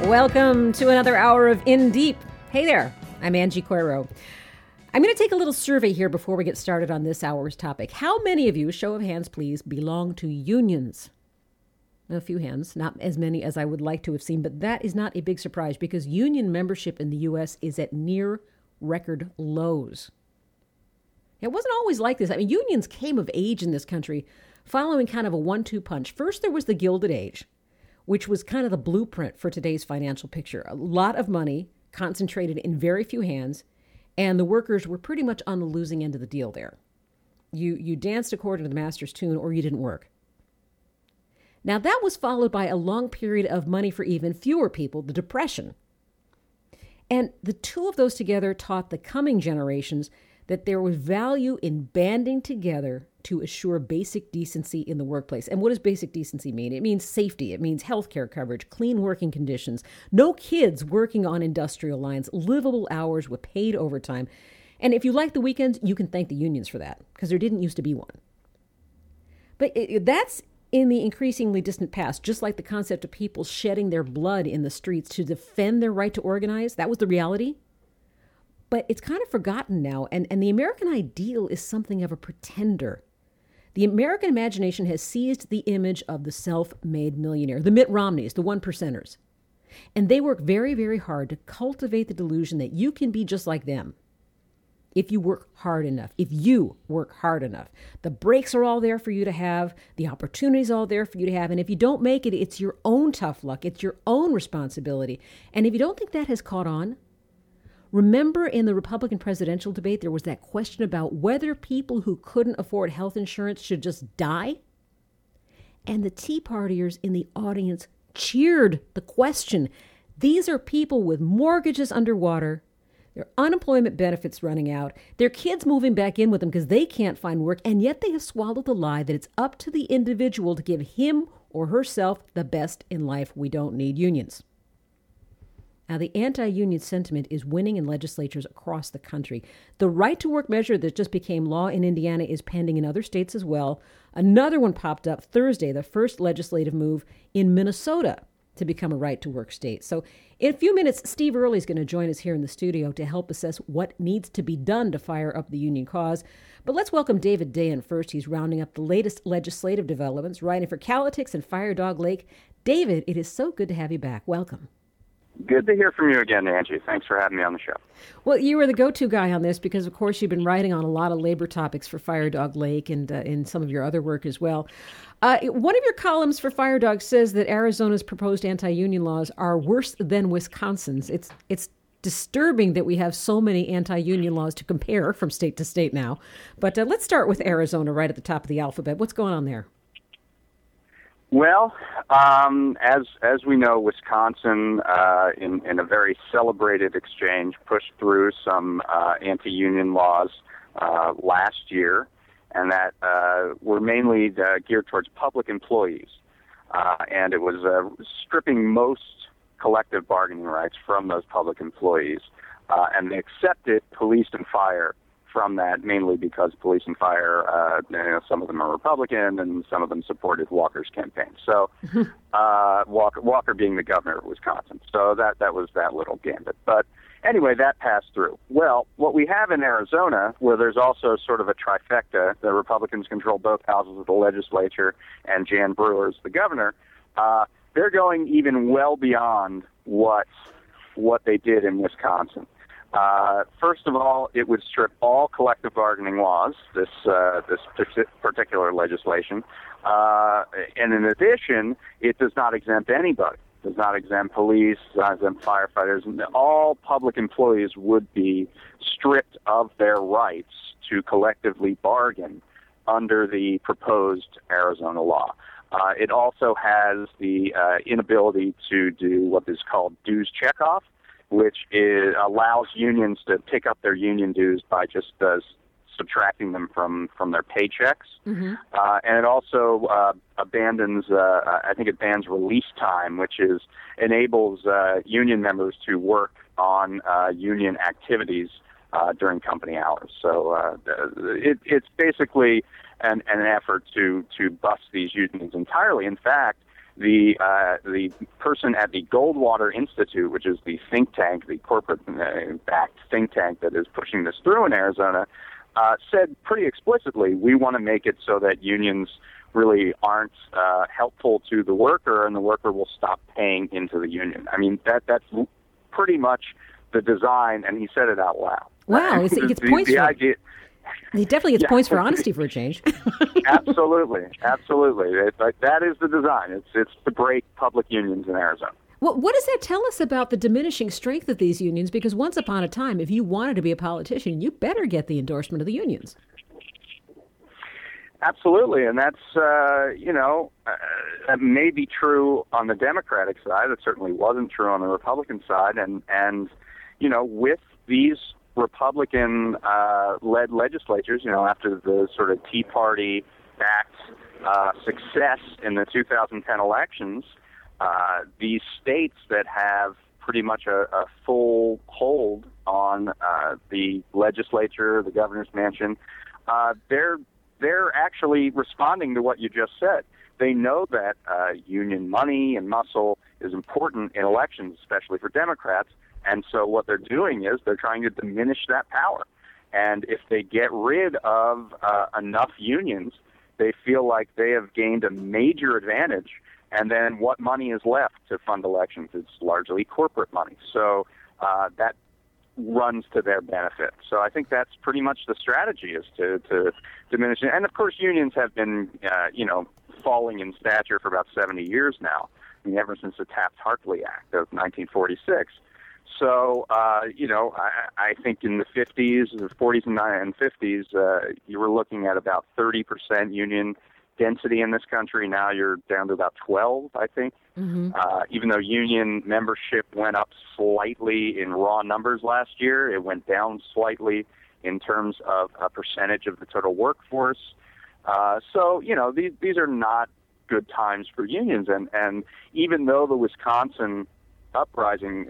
Welcome to another hour of In Deep. Hey there, I'm Angie Coiro. I'm going to take a little survey here before we get started on this hour's topic. How many of you, show of hands please, belong to unions? A few hands, not as many as I would like to have seen, but that is not a big surprise because union membership in the U.S. is at near record lows. It wasn't always like this. I mean, unions came of age in this country following kind of a 1-2 punch. First, there was the Gilded Age, which was kind of the blueprint for today's financial picture. A lot of money concentrated in very few hands, and the workers were pretty much on the losing end of the deal there. You danced according to the master's tune or you didn't work. Now, that was followed by a long period of money for even fewer people, the Depression. And the two of those together taught the coming generations that there was value in banding together to assure basic decency in the workplace. And what does basic decency mean? It means safety. It means healthcare coverage, clean working conditions, no kids working on industrial lines, livable hours with paid overtime. And if you like the weekends, you can thank the unions for that because there didn't used to be one. But that's in the increasingly distant past, just like the concept of people shedding their blood in the streets to defend their right to organize. That was the reality. But it's kind of forgotten now, and the American ideal is something of a pretender. The American imagination has seized the image of the self-made millionaire, the Mitt Romneys, the one percenters. And they work very, very hard to cultivate the delusion that you can be just like them if you work hard enough, if you work hard enough. The breaks are all there for you to have, the opportunities all there for you to have, and if you don't make it, it's your own tough luck, it's your own responsibility. And if you don't think that has caught on, remember in the Republican presidential debate, there was that question about whether people who couldn't afford health insurance should just die? And the Tea Partiers in the audience cheered the question. These are people with mortgages underwater, their unemployment benefits running out, their kids moving back in with them because they can't find work, and yet they have swallowed the lie that it's up to the individual to give him or herself the best in life. We don't need unions. Now, the anti-union sentiment is winning in legislatures across the country. The right-to-work measure that just became law in Indiana is pending in other states as well. Another one popped up Thursday, the first legislative move in Minnesota to become a right-to-work state. So in a few minutes, Steve Early is going to join us here in the studio to help assess what needs to be done to fire up the union cause. But let's welcome David Dayen first. He's rounding up the latest legislative developments, writing for Calytics and Fire Dog Lake. David, it is so good to have you back. Welcome. Good to hear from you again, Angie. Thanks for having me on the show. Well, you were the go-to guy on this because, of course, you've been writing on a lot of labor topics for Fire Dog Lake and in some of your other work as well. One of your columns for Fire Dog says that Arizona's proposed anti-union laws are worse than Wisconsin's. It's disturbing that we have so many anti-union laws to compare from state to state now. But let's start with Arizona right at the top of the alphabet. What's going on there? Well, as we know, Wisconsin, in a very celebrated exchange, pushed through some anti-union laws last year, and that were mainly geared towards public employees. And it was stripping most collective bargaining rights from those public employees. And they accepted police and fire from that, mainly because police and fire, some of them are Republican and some of them supported Walker's campaign. So Walker being the governor of Wisconsin. So that was that little gambit. But anyway, that passed through. Well, what we have in Arizona, where there's also sort of a trifecta, the Republicans control both houses of the legislature and Jan Brewer's the governor, they're going even well beyond what they did in Wisconsin. First of all, it would strip all collective bargaining laws, this particular legislation. And in addition, it does not exempt anybody. It does not exempt police, does not exempt firefighters. And all public employees would be stripped of their rights to collectively bargain under the proposed Arizona law. It also has the inability to do what is called dues checkoff, which allows unions to pick up their union dues by just subtracting them from their paychecks. Mm-hmm. And it also abandons, I think it bans release time, which enables union members to work on union activities during company hours. So it's basically an effort to bust these unions entirely. In fact, the person at the Goldwater Institute, which is the think tank, the corporate-backed think tank that is pushing this through in Arizona, said pretty explicitly, we want to make it so that unions really aren't helpful to the worker, and the worker will stop paying into the union. I mean, that's pretty much the design, and he said it out loud. Wow, he gets points for it. He definitely gets points for honesty for a change. Absolutely. That is the design. It's to break public unions in Arizona. Well, what does that tell us about the diminishing strength of these unions? Because once upon a time, if you wanted to be a politician, you better get the endorsement of the unions. Absolutely, and that's, that may be true on the Democratic side. It certainly wasn't true on the Republican side. And with these Republican-led legislatures, after the sort of Tea Party-backed success in the 2010 elections, these states that have pretty much a full hold on the legislature, the governor's mansion, they're actually responding to what you just said. They know that union money and muscle is important in elections, especially for Democrats. And so what they're doing is they're trying to diminish that power. And if they get rid of enough unions, they feel like they have gained a major advantage. And then what money is left to fund elections? It's largely corporate money. So that runs to their benefit. So I think that's pretty much the strategy, is to diminish it. And of course, unions have been, falling in stature for about 70 years now. I mean, ever since the Taft-Hartley Act of 1946. So, I think in the 50s, the 40s and 50s, you were looking at about 30% union density in this country. Now you're down to about 12, I think. Mm-hmm. Even though union membership went up slightly in raw numbers last year, it went down slightly in terms of a percentage of the total workforce. So, these are not good times for unions. And even though the Wisconsin uprising,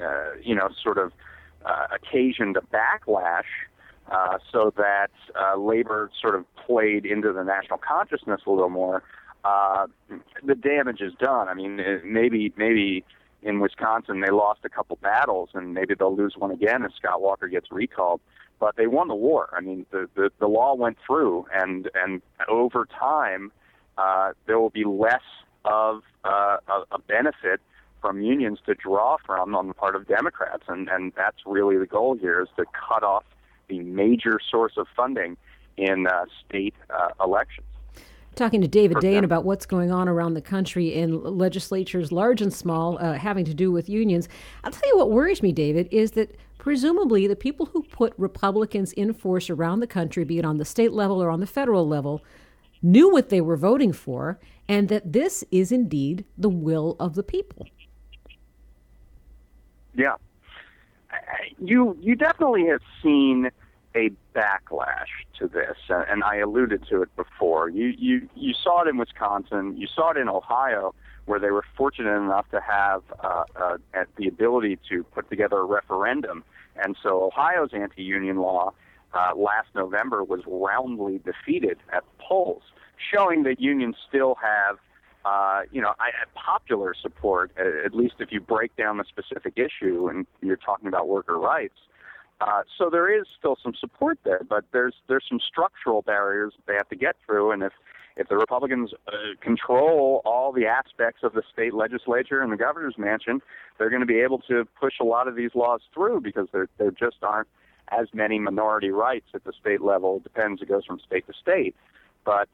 occasioned a backlash, so that labor sort of played into the national consciousness a little more, the damage is done. I mean, maybe in Wisconsin they lost a couple battles, and maybe they'll lose one again if Scott Walker gets recalled. But they won the war. I mean, the law went through, and over time there will be less of a benefit from unions to draw from on the part of Democrats, and that's really the goal here, is to cut off the major source of funding in state elections. Talking to David Dayen about what's going on around the country in legislatures, large and small, having to do with unions. I'll tell you what worries me, David, is that presumably the people who put Republicans in force around the country, be it on the state level or on the federal level, knew what they were voting for, and that this is indeed the will of the people. Yeah. You definitely have seen a backlash to this, and I alluded to it before. You saw it in Wisconsin. You saw it in Ohio, where they were fortunate enough to have the ability to put together a referendum. And so Ohio's anti-union law last November was roundly defeated at the polls, showing that unions still have popular support, at least if you break down the specific issue and you're talking about worker rights. So there is still some support there, but there's some structural barriers they have to get through. And if the Republicans control all the aspects of the state legislature and the governor's mansion, they're going to be able to push a lot of these laws through, because there just aren't as many minority rights at the state level. It depends. It goes from state to state. But,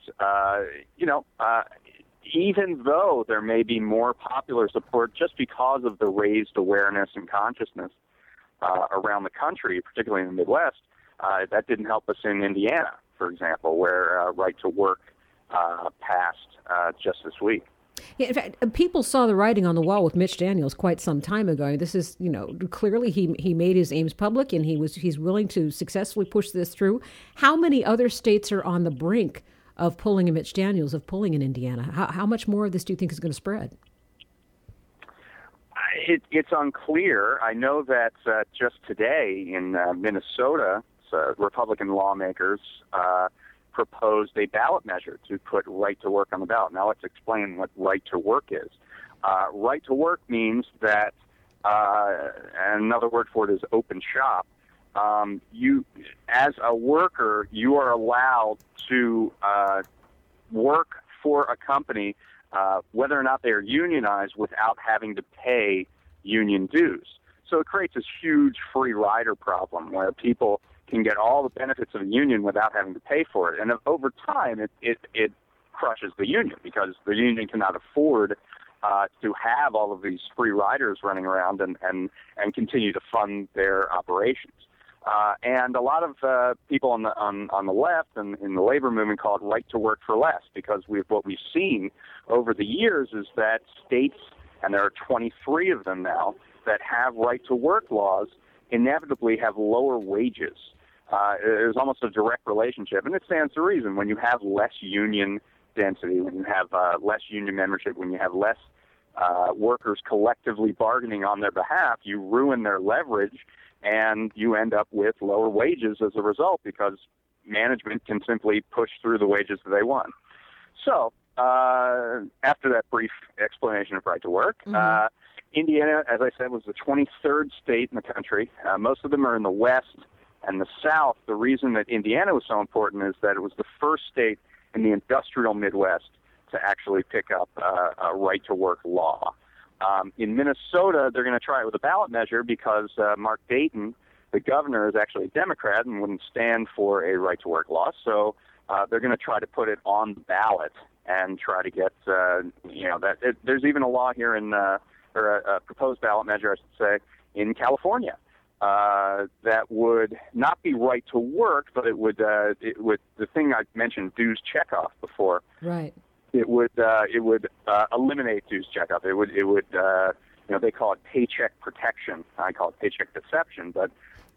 even though there may be more popular support just because of the raised awareness and consciousness around the country, particularly in the Midwest, that didn't help us in Indiana, for example, where right to work passed just this week. Yeah, in fact, people saw the writing on the wall with Mitch Daniels quite some time ago. This is, clearly he made his aims public, and he's willing to successfully push this through. How many other states are on the brink of pulling a Mitch Daniels, of pulling in Indiana? How much more of this do you think is going to spread? It's unclear. I know that just today in Minnesota, Republican lawmakers proposed a ballot measure to put right to work on the ballot. Now let's explain what right to work is. Right to work means that, and another word for it is open shop. You, as a worker, you are allowed to work for a company, whether or not they are unionized, without having to pay union dues. So it creates this huge free rider problem where people can get all the benefits of a union without having to pay for it. And over time, it crushes the union because the union cannot afford to have all of these free riders running around and continue to fund their operations. And a lot of people on the left and in the labor movement call it right to work for less, because what we've seen over the years is that states, and there are 23 of them now, that have right to work laws inevitably have lower wages. There's almost a direct relationship, and it stands to reason. When you have less union density, when you have less union membership, when you have less workers collectively bargaining on their behalf, you ruin their leverage, and you end up with lower wages as a result, because management can simply push through the wages that they want. So after that brief explanation of right to work, Indiana, as I said, was the 23rd state in the country. Most of them are in the West and the South. The reason that Indiana was so important is that it was the first state in the industrial Midwest to actually pick up a right-to-work law. In Minnesota, they're going to try it with a ballot measure because Mark Dayton, the governor, is actually a Democrat and wouldn't stand for a right-to-work law. So they're going to try to put it on the ballot and try to get, there's even a law here or a proposed ballot measure, I should say, in California that would not be right to work, but it would the thing I mentioned, dues checkoff before. Right. It would eliminate dues checkoff. It would they call it paycheck protection. I call it paycheck deception. But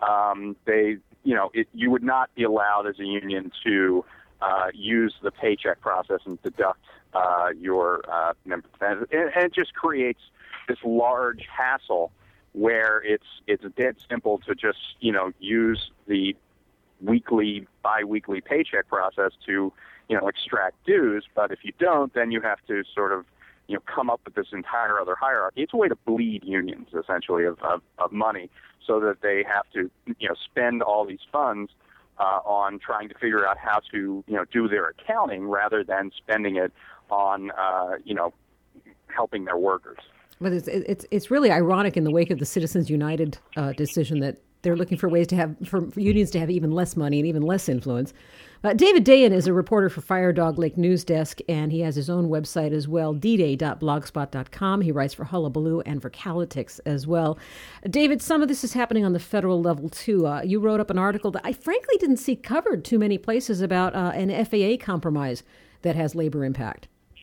you would not be allowed as a union to use the paycheck process and deduct your member benefits, and it just creates this large hassle where it's dead simple to just use the weekly, bi-weekly paycheck process to extract dues. But if you don't, then you have to sort of come up with this entire other hierarchy. It's a way to bleed unions essentially of money, so that they have to spend all these funds on trying to figure out how to do their accounting rather than spending it on helping their workers. But it's really ironic in the wake of the Citizens United decision that they're looking for ways for unions to have even less money and even less influence. David Dayen is a reporter for Fire Dog Lake News Desk, and he has his own website as well, dday.blogspot.com. He writes for Hullabaloo and for Calitics as well. David, some of this is happening on the federal level, too. You wrote up an article that I frankly didn't see covered too many places about an FAA compromise that has labor impact.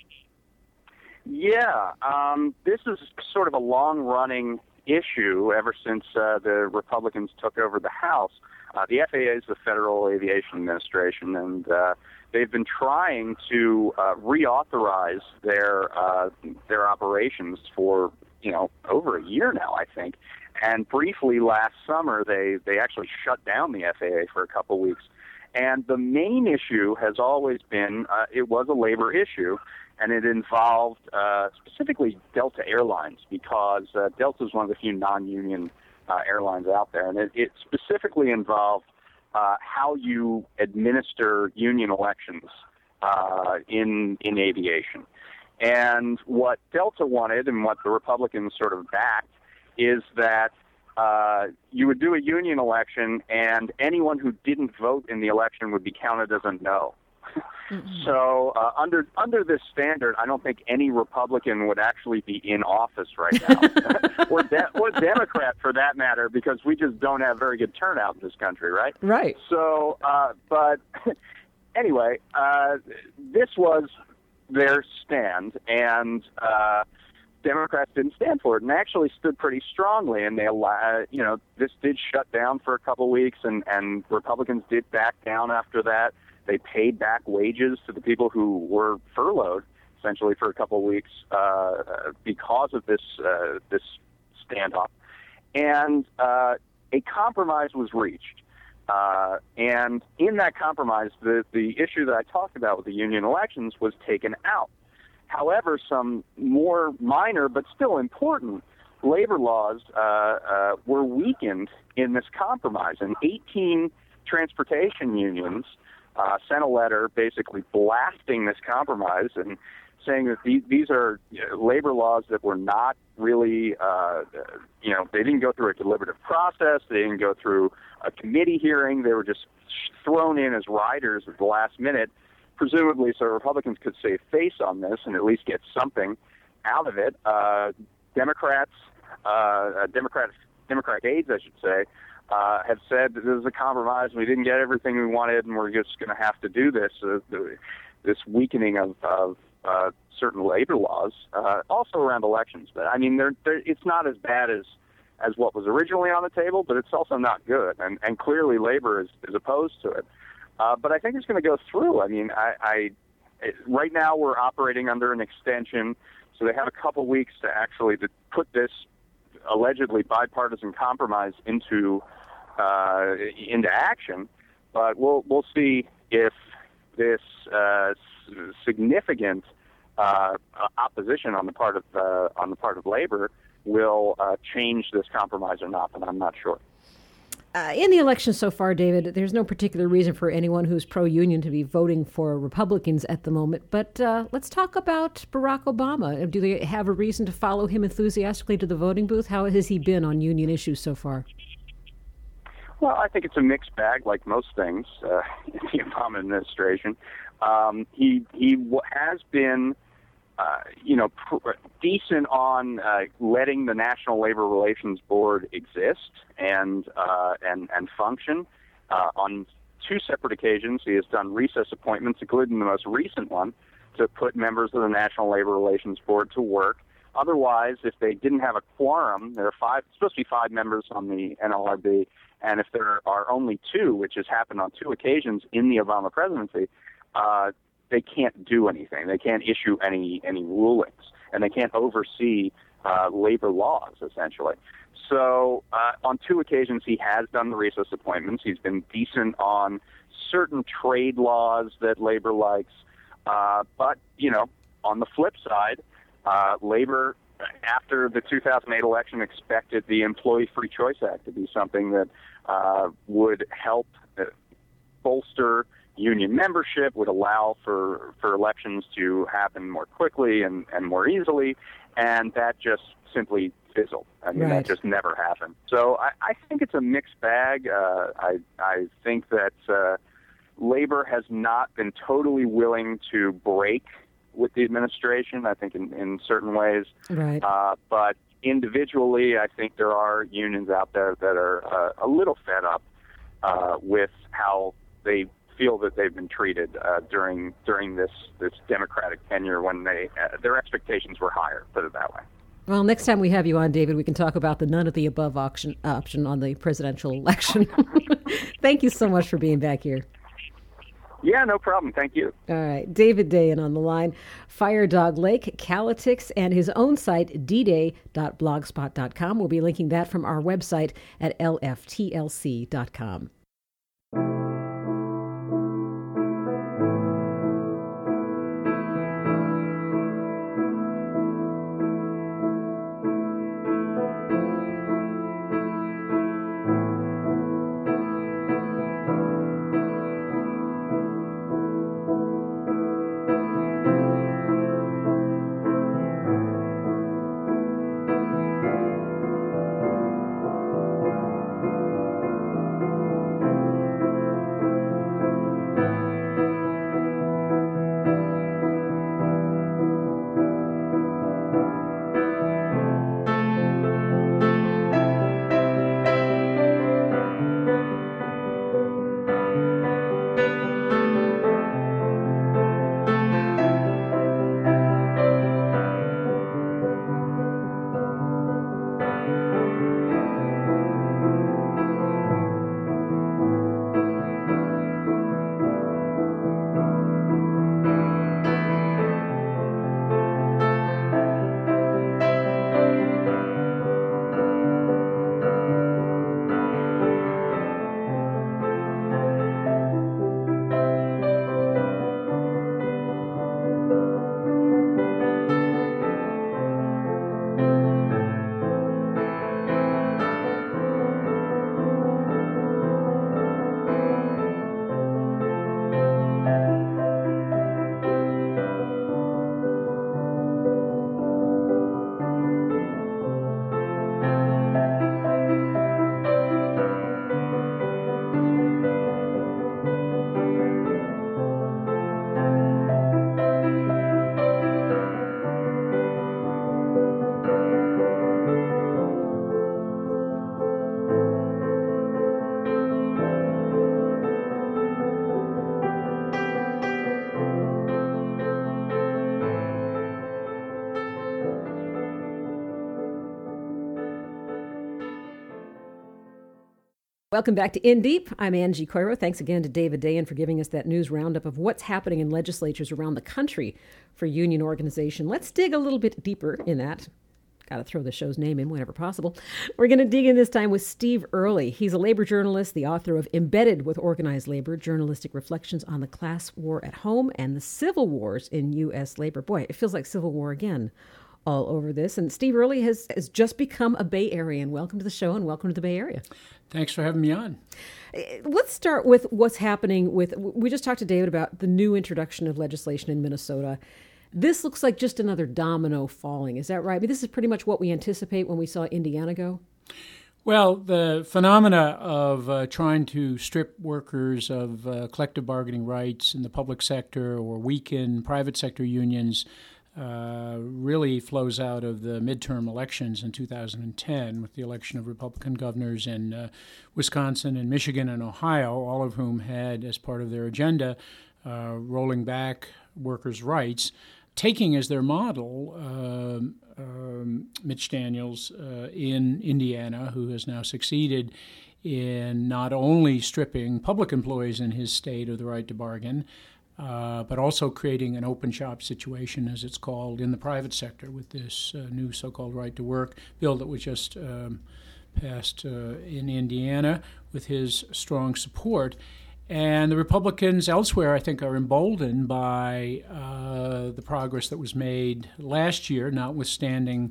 Yeah, this is sort of a long-running issue ever since the Republicans took over the House. The FAA is the Federal Aviation Administration, and they've been trying to reauthorize their operations for over a year now, I think. And briefly last summer, they actually shut down the FAA for a couple weeks. And the main issue has always been it was a labor issue. And it involved specifically Delta Airlines, because Delta is one of the few non-union airlines out there. And it specifically involved how you administer union elections in aviation. And what Delta wanted, and what the Republicans sort of backed, is that you would do a union election, and anyone who didn't vote in the election would be counted as a no. So under this standard, I don't think any Republican would actually be in office right now, or Democrat for that matter, because we just don't have very good turnout in this country, right? Right. So, but anyway, this was their stand, and Democrats didn't stand for it, and actually stood pretty strongly. And they this did shut down for a couple weeks, and Republicans did back down after that. They paid back wages to the people who were furloughed, essentially, for a couple of weeks because of this standoff. And a compromise was reached. And in that compromise, the issue that I talked about with the union elections was taken out. However, some more minor but still important labor laws were weakened in this compromise, and 18 transportation unions sent a letter basically blasting this compromise and saying that these are labor laws that were not really, they didn't go through a deliberative process, they didn't go through a committee hearing, they were just thrown in as riders at the last minute, presumably so Republicans could save face on this and at least get something out of it. Democratic aides, I should say, have said that this is a compromise. We didn't get everything we wanted, and we're just going to have to do this. This weakening of certain labor laws, also around elections. But I mean, it's not as bad as what was originally on the table, but it's also not good. And clearly, labor is opposed to it. But I think it's going to go through. I mean, right now we're operating under an extension, so they have a couple weeks to actually to put this allegedly bipartisan compromise into action. But we'll see if this significant opposition on the part of labor will change this compromise or not. But I'm not sure. In the election so far, David, there's no particular reason for anyone who's pro-union to be voting for Republicans at the moment. But let's talk about Barack Obama. Do they have a reason to follow him enthusiastically to the voting booth? How has he been on union issues so far? Well, I think it's a mixed bag, like most things in the Obama administration. He has been decent on letting the National Labor Relations Board exist and function. On two separate occasions, he has done recess appointments, including the most recent one, to put members of the National Labor Relations Board to work. Otherwise, if they didn't have a quorum, there are supposed to be five members on the NLRB, and if there are only two, which has happened on two occasions in the Obama presidency, they can't do anything. They can't issue any rulings, and they can't oversee labor laws, essentially. So on two occasions, he has done the recess appointments. He's been decent on certain trade laws that labor likes. But, on the flip side, labor, after the 2008 election, expected the Employee Free Choice Act to be something that would help bolster union membership, would allow for elections to happen more quickly and more easily, and that just simply fizzled. I mean, That just never happened. So I think it's a mixed bag. I think that labor has not been totally willing to break with the administration, I think in certain ways. Right. But individually, I think there are unions out there that are a little fed up with how they feel that they've been treated during this Democratic tenure when their expectations were higher, put it that way. Well, next time we have you on, David, we can talk about the none of the above option on the presidential election. Thank you so much for being back here. Yeah, no problem. Thank you. All right. David Dayen on the line. Fire Dog Lake, Calatics, and his own site, dday.blogspot.com. We'll be linking that from our website at lftlc.com. Welcome back to In Deep. I'm Angie Coiro. Thanks again to David Dayen for giving us that news roundup of what's happening in legislatures around the country for union organization. Let's dig a little bit deeper in that. Got to throw the show's name in whenever possible. We're going to dig in this time with Steve Early. He's a labor journalist, the author of Embedded with Organized Labor, Journalistic Reflections on the Class War at Home and the Civil Wars in U.S. Labor. Boy, it feels like Civil War again all over this. And Steve Early has just become a Bay Arean. Welcome to the show and welcome to the Bay Area. Thanks for having me on. Let's start with what's happening we just talked to David about the new introduction of legislation in Minnesota. This looks like just another domino falling. Is that right? I mean, this is pretty much what we anticipate when we saw Indiana go. Well, the phenomena of trying to strip workers of collective bargaining rights in the public sector or weaken private sector unions really flows out of the midterm elections in 2010 with the election of Republican governors in Wisconsin and Michigan and Ohio, all of whom had as part of their agenda rolling back workers' rights, taking as their model Mitch Daniels in Indiana, who has now succeeded in not only stripping public employees in his state of the right to bargain, but also creating an open shop situation, as it's called, in the private sector with this new so-called right to work bill that was just passed in Indiana with his strong support. And the Republicans elsewhere, I think, are emboldened by the progress that was made last year, notwithstanding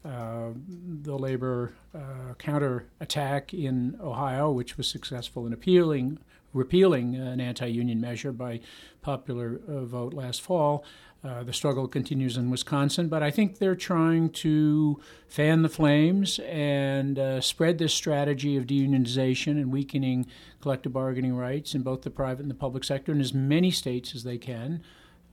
the labor counterattack in Ohio, which was successful in repealing an anti-union measure by popular vote last fall. The struggle continues in Wisconsin, but I think they're trying to fan the flames and spread this strategy of deunionization and weakening collective bargaining rights in both the private and the public sector in as many states as they can.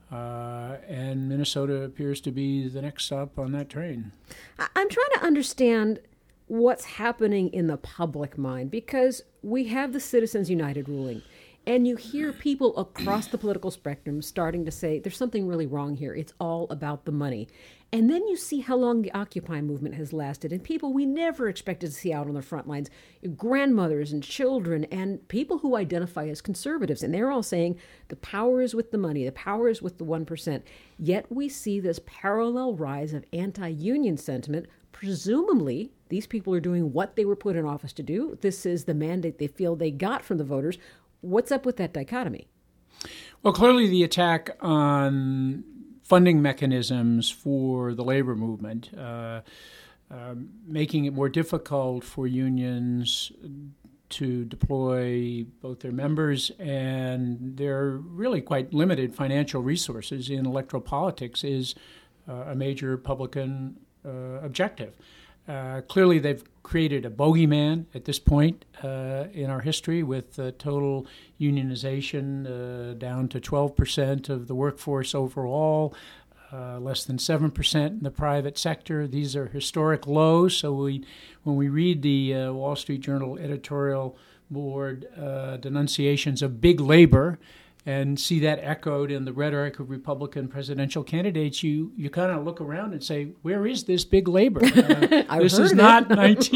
And Minnesota appears to be the next stop on that train. I'm trying to understand what's happening in the public mind, because we have the Citizens United ruling. And you hear people across the political spectrum starting to say, there's something really wrong here. It's all about the money. And then you see how long the Occupy movement has lasted. And people we never expected to see out on the front lines, grandmothers and children and people who identify as conservatives. And they're all saying the power is with the money. The power is with the 1%. Yet we see this parallel rise of anti-union sentiment. Presumably, these people are doing what they were put in office to do. This is the mandate they feel they got from the voters. What's up with that dichotomy? Well, clearly the attack on funding mechanisms for the labor movement, making it more difficult for unions to deploy both their members and their really quite limited financial resources in electoral politics is a major Republican objective. Clearly, they've created a bogeyman at this point in our history with total unionization down to 12% of the workforce overall, less than 7% in the private sector. These are historic lows. So when we read the Wall Street Journal editorial board denunciations of big labor and see that echoed in the rhetoric of Republican presidential candidates, you kind of look around and say, where is this big labor? This is not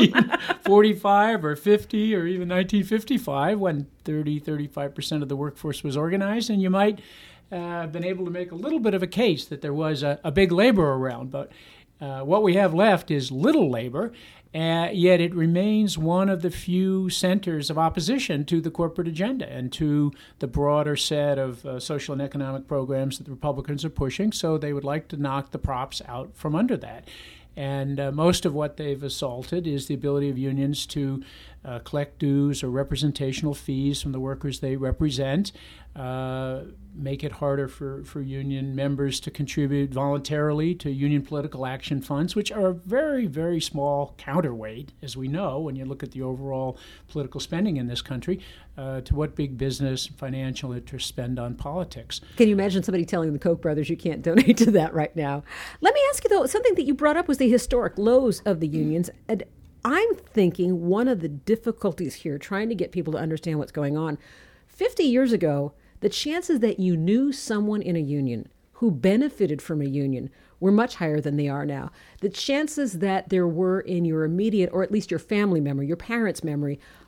1945 or 50 or even 1955 when 35% of the workforce was organized, and you might have been able to make a little bit of a case that there was a big labor around. But what we have left is little labor, yet it remains one of the few centers of opposition to the corporate agenda and to the broader set of social and economic programs that the Republicans are pushing. So they would like to knock the props out from under that. And most of what they've assaulted is the ability of unions to collect dues or representational fees from the workers they represent, make it harder for union members to contribute voluntarily to union political action funds, which are a very, very small counterweight, as we know, when you look at the overall political spending in this country, to what big business and financial interests spend on politics. Can you imagine somebody telling the Koch brothers you can't donate to that right now? Let me ask you, though, something that you brought up was the historic lows of the unions. And I'm thinking one of the difficulties here, trying to get people to understand what's going on, 50 years ago, the chances that you knew someone in a union who benefited from a union were much higher than they are now. The chances that there were in your immediate, or at least your family memory, your parents' memory,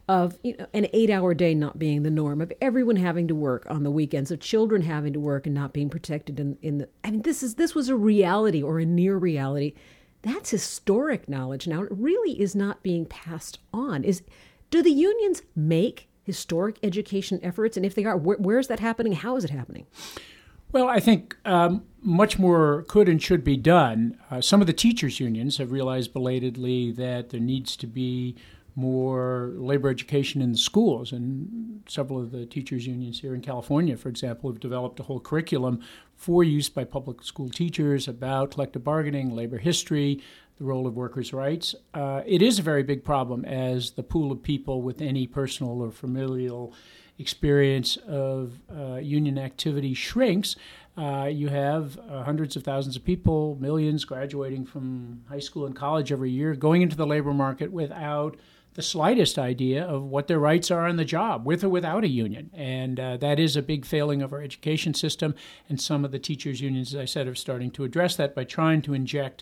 of an 8-hour day not being the norm, of everyone having to work on the weekends, of children having to work and not being protected in the. I mean, this was a reality or a near reality. That's historic knowledge now. It really is not being passed on. Do the unions make historic education efforts? And if they are, where is that happening? How is it happening? Well, I think much more could and should be done. Some of the teachers' unions have realized belatedly that there needs to be more labor education in the schools. And several of the teachers' unions here in California, for example, have developed a whole curriculum for use by public school teachers about collective bargaining, labor history, the role of workers' rights. It is a very big problem as the pool of people with any personal or familial experience of union activity shrinks. You have hundreds of thousands of people, millions graduating from high school and college every year, going into the labor market without the slightest idea of what their rights are on the job, with or without a union. And that is a big failing of our education system. And some of the teachers' unions, as I said, are starting to address that by trying to inject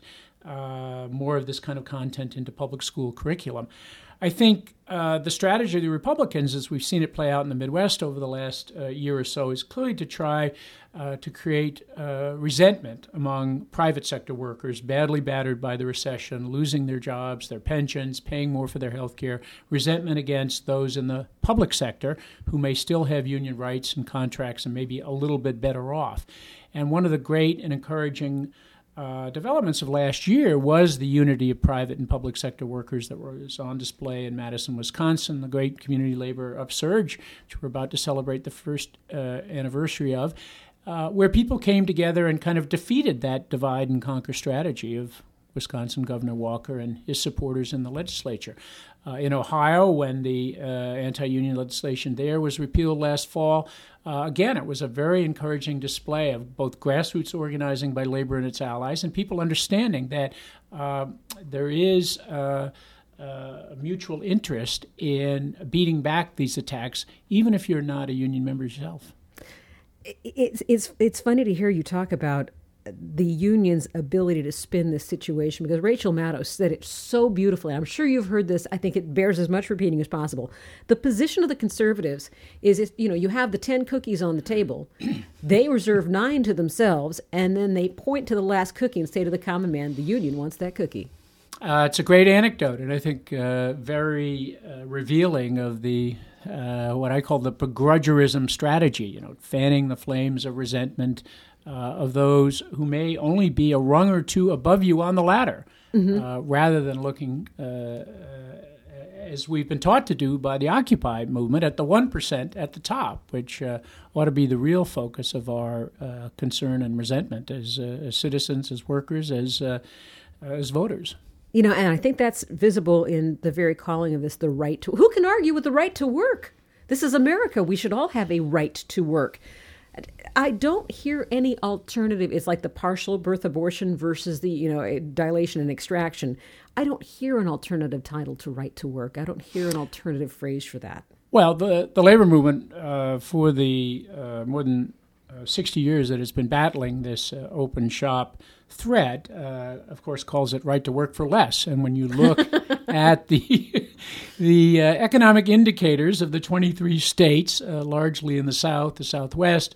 more of this kind of content into public school curriculum. I think the strategy of the Republicans, as we've seen it play out in the Midwest over the last year or so, is clearly to try to create resentment among private sector workers badly battered by the recession, losing their jobs, their pensions, paying more for their health care, resentment against those in the public sector who may still have union rights and contracts and maybe a little bit better off. And one of the great and encouraging developments of last year was the unity of private and public sector workers that was on display in Madison, Wisconsin, the great community labor upsurge, which we're about to celebrate the first anniversary of, where people came together and kind of defeated that divide and conquer strategy of Wisconsin Governor Walker and his supporters in the legislature. In Ohio, when the anti-union legislation there was repealed last fall, again, it was a very encouraging display of both grassroots organizing by labor and its allies and people understanding that there is a mutual interest in beating back these attacks, even if you're not a union member yourself. It's funny to hear you talk about the union's ability to spin this situation, because Rachel Maddow said it so beautifully. I'm sure you've heard this. I think it bears as much repeating as possible. The position of the conservatives is, you have the 10 cookies on the table. They reserve 9 to themselves, and then they point to the last cookie and say to the common man, the union wants that cookie. It's a great anecdote, and I think very revealing of the what I call the begrudgerism strategy, fanning the flames of resentment of those who may only be a rung or two above you on the ladder, rather than looking, as we've been taught to do by the Occupy movement, at the 1% at the top, which ought to be the real focus of our concern and resentment as citizens, as workers, as voters. And I think that's visible in the very calling of this, the right to... Who can argue with the right to work? This is America. We should all have a right to work. I don't hear any alternative. It's like the partial birth abortion versus the, dilation and extraction. I don't hear an alternative title to right to work. I don't hear an alternative phrase for that. Well, the labor movement for the more than 60 years that it's been battling this open shop threat, of course, calls it right to work for less. And when you look at the economic indicators of the 23 states, largely in the South, the Southwest,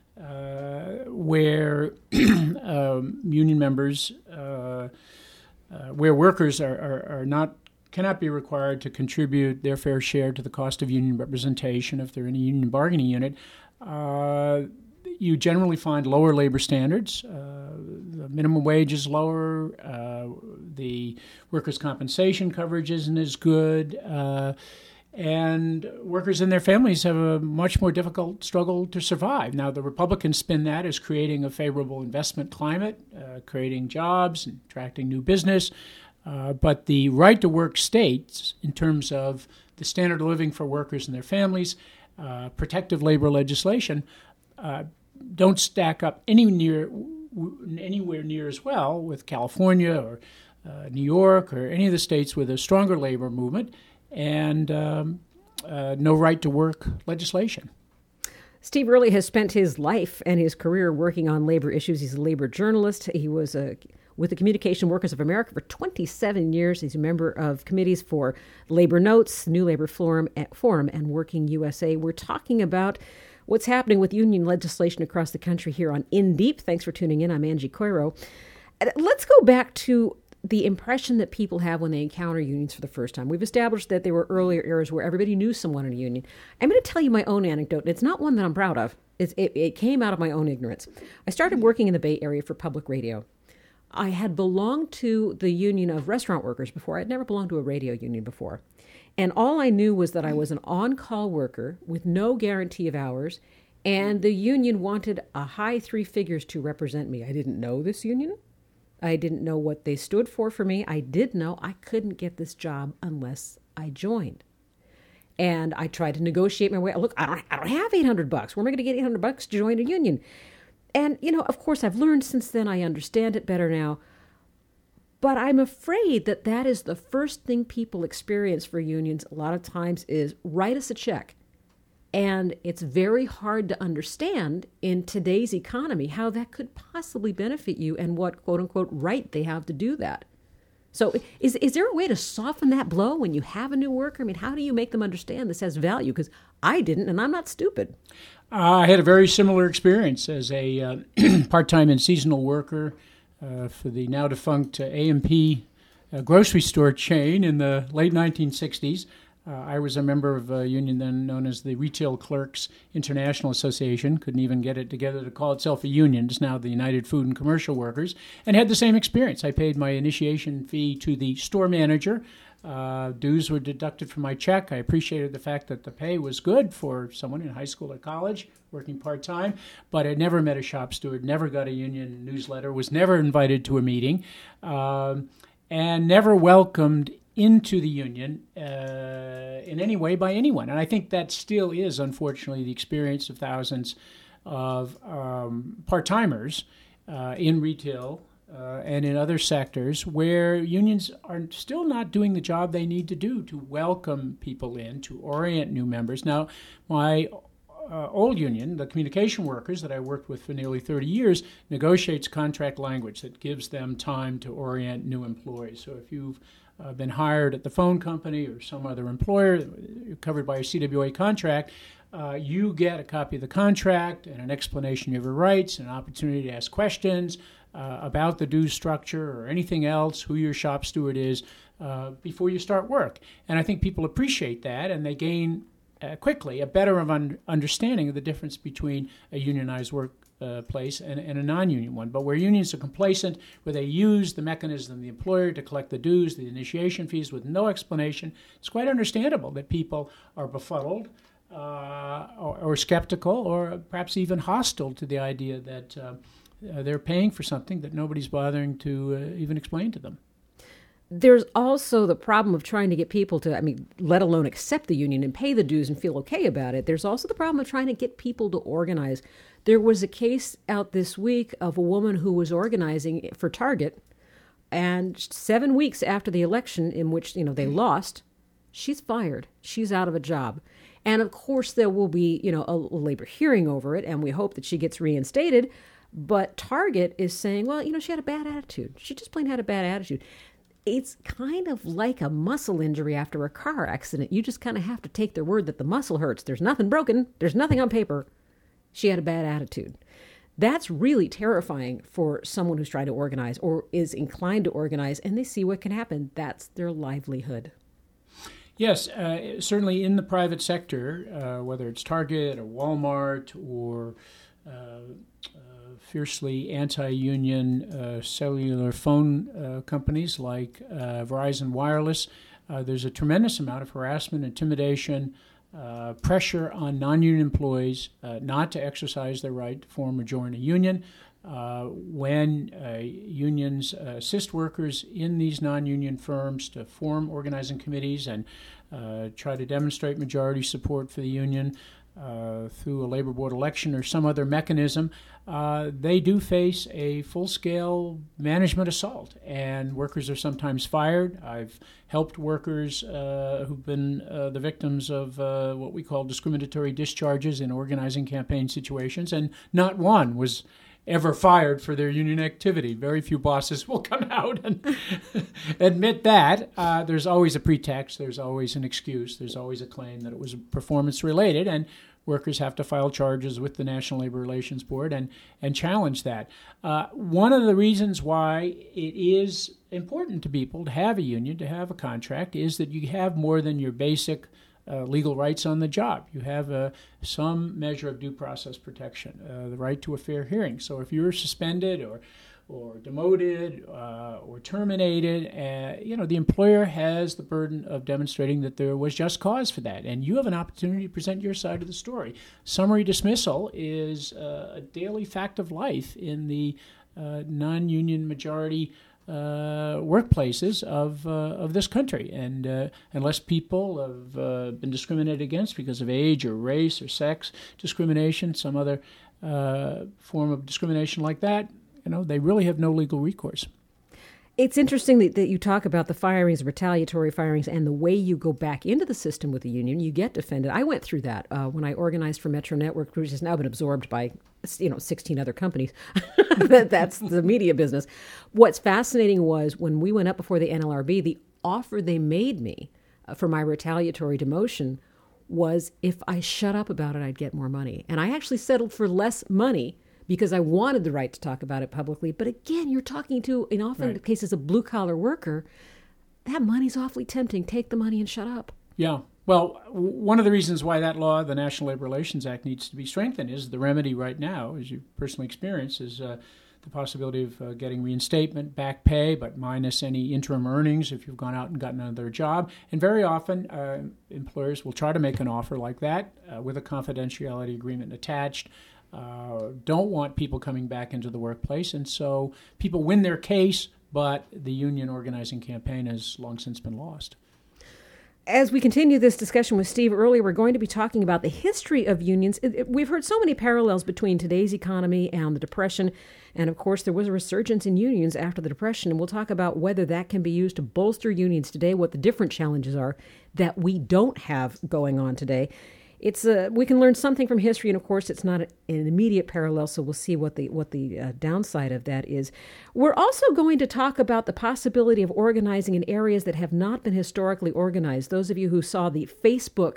where union members, where workers cannot be required to contribute their fair share to the cost of union representation if they're in a union bargaining unit, you generally find lower labor standards. The minimum wage is lower. The workers' compensation coverage isn't as good. And workers and their families have a much more difficult struggle to survive. Now, the Republicans spin that as creating a favorable investment climate, creating jobs, and attracting new business. But the right to work states, in terms of the standard of living for workers and their families, protective labor legislation, don't stack up anywhere near as well with California or New York or any of the states with a stronger labor movement and no right to work legislation. Steve Early has spent his life and his career working on labor issues. He's a labor journalist. He was with the Communication Workers of America for 27 years. He's a member of committees for Labor Notes, New Labor Forum, and Working USA. We're talking about what's happening with union legislation across the country here on In Deep. Thanks for tuning in. I'm Angie Coiro. Let's go back to the impression that people have when they encounter unions for the first time. We've established that there were earlier eras where everybody knew someone in a union. I'm going to tell you my own anecdote, and it's not one that I'm proud of. It came out of my own ignorance. I started working in the Bay Area for public radio. I had belonged to the Union of Restaurant Workers before. I'd never belonged to a radio union before. And all I knew was that I was an on-call worker with no guarantee of hours, and the union wanted a high three figures to represent me. I didn't know this union. I didn't know what they stood for me. I did know I couldn't get this job unless I joined. And I tried to negotiate my way. Look, I don't have $800. Where am I going to get $800 to join a union? And, of course, I've learned since then. I understand it better now. But I'm afraid that is the first thing people experience for unions a lot of times is write us a check. And it's very hard to understand in today's economy how that could possibly benefit you and what, quote unquote, right they have to do that. So is there a way to soften that blow when you have a new worker? I mean, how do you make them understand this has value? Because I didn't, and I'm not stupid. I had a very similar experience as a part-time and seasonal worker for the now-defunct A&P grocery store chain in the late 1960s. I was a member of a union then known as the Retail Clerks International Association. Couldn't even get it together to call itself a union. It's now the United Food and Commercial Workers, and had the same experience. I paid my initiation fee to the store manager. Dues were deducted from my check. I appreciated the fact that the pay was good for someone in high school or college working part-time, but I never met a shop steward, never got a union newsletter, was never invited to a meeting, and never welcomed into the union in any way by anyone. And I think that still is, unfortunately, the experience of thousands of part-timers in retail and in other sectors where unions are still not doing the job they need to do to welcome people in, to orient new members. Now, my old union, the Communication Workers that I worked with for nearly 30 years, negotiates contract language that gives them time to orient new employees. So if you've been hired at the phone company or some other employer covered by a CWA contract, you get a copy of the contract and an explanation of your rights, an opportunity to ask questions about the dues structure or anything else, who your shop steward is, before you start work. And I think people appreciate that, and they gain quickly a better understanding of the difference between a unionized workplace and a non-union one. But where unions are complacent, where they use the mechanism of the employer to collect the dues, the initiation fees with no explanation, it's quite understandable that people are befuddled or skeptical or perhaps even hostile to the idea that they're paying for something that nobody's bothering to even explain to them. There's also the problem of trying to get people to, let alone accept the union and pay the dues and feel okay about it. There's also the problem of trying to get people to organize. There was a case out this week of a woman who was organizing for Target, and 7 weeks after the election in which, they lost, she's fired. She's out of a job. And of course there will be, a labor hearing over it, and we hope that she gets reinstated. But Target is saying, well, she had a bad attitude. She just plain had a bad attitude. It's kind of like a muscle injury after a car accident. You just kind of have to take their word that the muscle hurts. There's nothing broken. There's nothing on paper. She had a bad attitude. That's really terrifying for someone who's trying to organize or is inclined to organize, and they see what can happen. That's their livelihood. Yes, certainly in the private sector, whether it's Target or Walmart or fiercely anti-union cellular phone companies like Verizon Wireless, there's a tremendous amount of harassment, intimidation, pressure on non-union employees not to exercise their right to form or join a union. When unions assist workers in these non-union firms to form organizing committees and try to demonstrate majority support for the union through a labor board election or some other mechanism, they do face a full-scale management assault, and workers are sometimes fired. I've helped workers who've been the victims of what we call discriminatory discharges in organizing campaign situations, and not one was ever fired for their union activity. Very few bosses will come out and admit that. There's always a pretext. There's always an excuse. There's always a claim that it was performance related, and workers have to file charges with the National Labor Relations Board and challenge that. One of the reasons why it is important to people to have a union, to have a contract, is that you have more than your basic legal rights on the job. You have some measure of due process protection, the right to a fair hearing. So if you're suspended or demoted or terminated, the employer has the burden of demonstrating that there was just cause for that, and you have an opportunity to present your side of the story. Summary dismissal is a daily fact of life in the non-union majority workplaces of this country, and unless people have been discriminated against because of age or race or sex discrimination, some other form of discrimination like that, they really have no legal recourse. It's interesting that you talk about the firings, retaliatory firings, and the way you go back into the system with the union. You get defended. I went through that when I organized for Metro Network, which has now been absorbed by 16 other companies. That's the media business. What's fascinating was when we went up before the NLRB, the offer they made me for my retaliatory demotion was if I shut up about it, I'd get more money. And I actually settled for less money because I wanted the right to talk about it publicly. But again, you're talking to, in often cases, a blue-collar worker. That money's awfully tempting. Take the money and shut up. Yeah. Well, one of the reasons why that law, the National Labor Relations Act, needs to be strengthened is the remedy right now, as you personally experience, is the possibility of getting reinstatement, back pay, but minus any interim earnings if you've gone out and gotten another job. And very often, employers will try to make an offer like that with a confidentiality agreement attached. Don't want people coming back into the workplace. And so people win their case, but the union organizing campaign has long since been lost. As we continue this discussion with Steve earlier, we're going to be talking about the history of unions. We've heard so many parallels between today's economy and the Depression. And of course, there was a resurgence in unions after the Depression. And we'll talk about whether that can be used to bolster unions today, what the different challenges are that we don't have going on today. We can learn something from history, and of course, it's not an immediate parallel. So we'll see what the downside of that is. We're also going to talk about the possibility of organizing in areas that have not been historically organized. Those of you who saw the Facebook,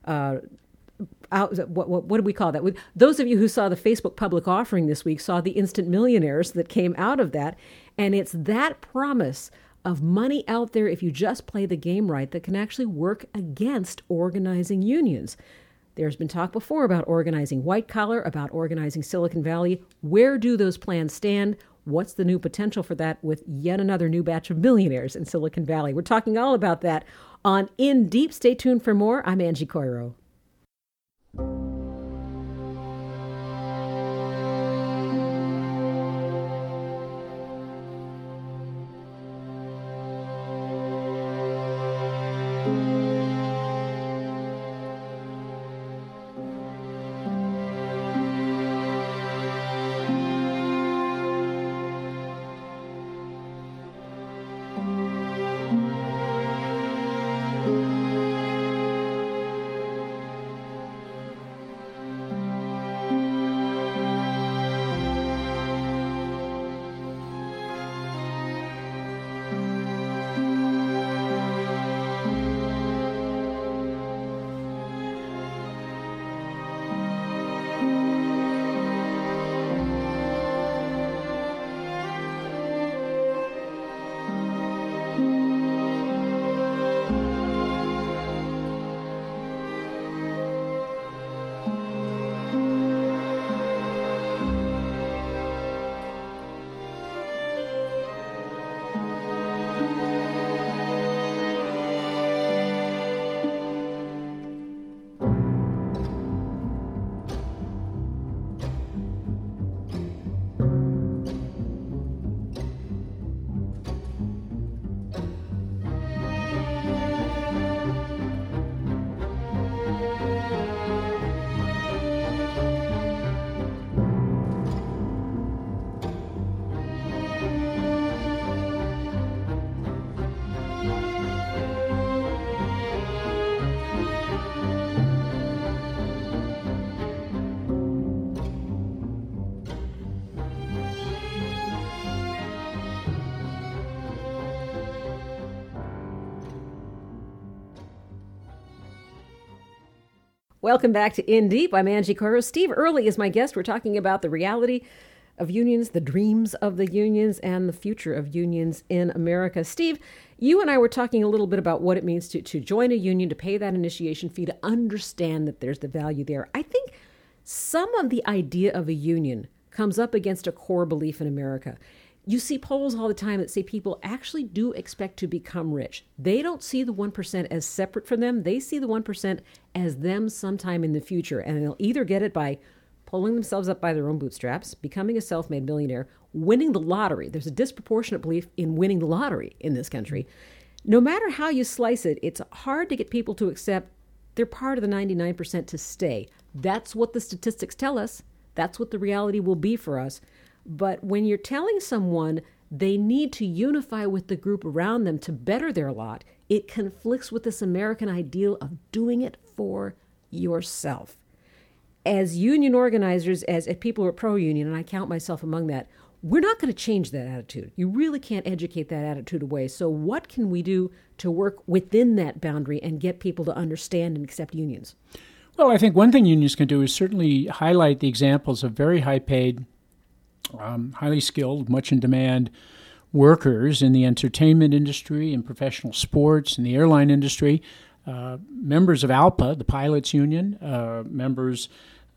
what do we call that? Those of you who saw the Facebook public offering this week saw the instant millionaires that came out of that, and it's that promise of money out there if you just play the game right that can actually work against organizing unions. There's been talk before about organizing white collar, about organizing Silicon Valley. Where do those plans stand? What's the new potential for that with yet another new batch of millionaires in Silicon Valley? We're talking all about that on In Deep. Stay tuned for more. I'm Angie Coiro. Welcome back to In Deep. I'm Angie Coiro. Steve Early is my guest. We're talking about the reality of unions, the dreams of the unions, and the future of unions in America. Steve, you and I were talking a little bit about what it means to join a union, to pay that initiation fee, to understand that there's the value there. I think some of the idea of a union comes up against a core belief in America. You see polls all the time that say people actually do expect to become rich. They don't see the 1% as separate from them. They see the 1% as them sometime in the future. And they'll either get it by pulling themselves up by their own bootstraps, becoming a self-made millionaire, winning the lottery. There's a disproportionate belief in winning the lottery in this country. No matter how you slice it, it's hard to get people to accept they're part of the 99% to stay. That's what the statistics tell us. That's what the reality will be for us. But when you're telling someone they need to unify with the group around them to better their lot, it conflicts with this American ideal of doing it for yourself. As union organizers, as people who are pro-union, and I count myself among that, we're not going to change that attitude. You really can't educate that attitude away. So what can we do to work within that boundary and get people to understand and accept unions? Well, I think one thing unions can do is certainly highlight the examples of very high-paid, highly skilled, much in demand workers in the entertainment industry, in professional sports, in the airline industry, members of ALPA, the pilots union, members